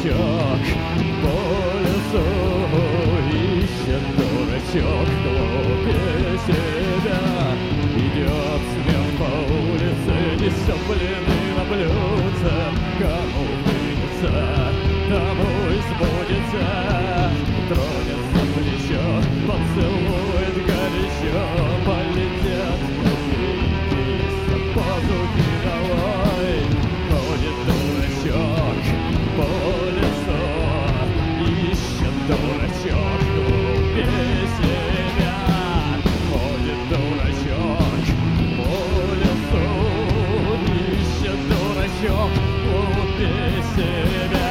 дурачок по лесу ищет дурачок глупее себя. Идет смех по улице, несет блины на блюдце. Кому вынется, тому и сбудется. Тронет за плечо, поцелует горячо. Полетят копейки с пазухи долой. Ходит дурачок по лесу, ищет дурачок глупее себя. Ходит дурачок по лесу, ищет дурачок глупее себя.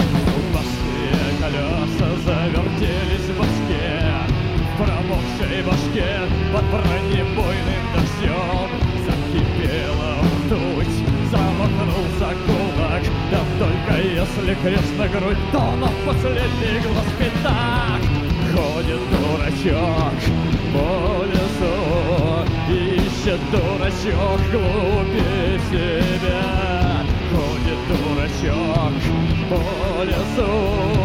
Зубастые колеса завертелись в башке, в промокшей башке под бронебойным дождем. Закипела ртуть, замахнулся кулак. Да только если крест на грудь, то на последний глаз пятак. Ходит дурачок по лесу, ищет дурачок глупее себя. Ходит дурачок по лесу,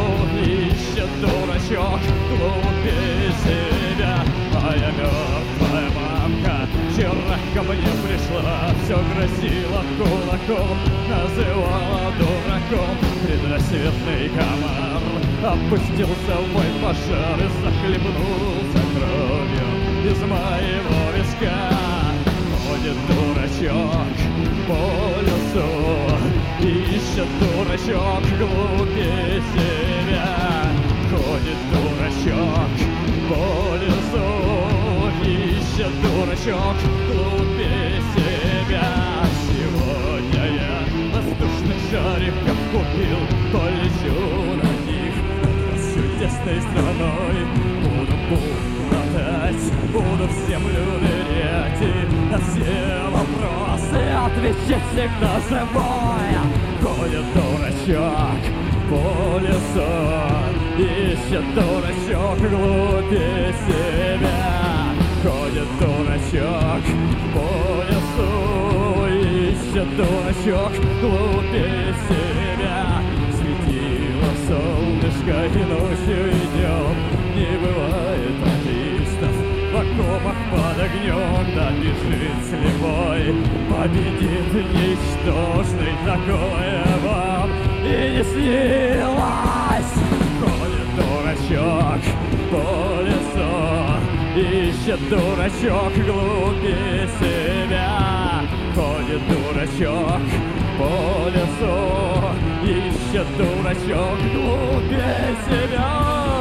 ищет дурачок глупее себя. Моя мертвая мамка вчера ко мне пришла, все грозила кулаком, называла дураком. Предрассветный комар опустился в мой пожар и захлебнулся кровью из моего виска. Ходит дурачок по лесу, ищет дурачок глупее себя. Ходит дурачок по лесу, ищет дурачок глупее себя. Сегодня я воздушных шариков купил, полечу на них над чудесной страной. Буду летать, буду в землю нырять и на все вопросы отвечать всегда живой. Ходит дурачок по лесу, ищет дурачок глупее себя. Ходит дурачок по лесу, ищет дурачок глупее себя. Светило солнышко и ночью и днем, не бывает артистов в окопах под огнем. Да бежит слепой, победит ничтожный, такое вам и не снилось. Ходит дурачок по лесу, ищет дурачок глупее себя. Ходит дурачок по лесу, ищет дурачок глупее себя.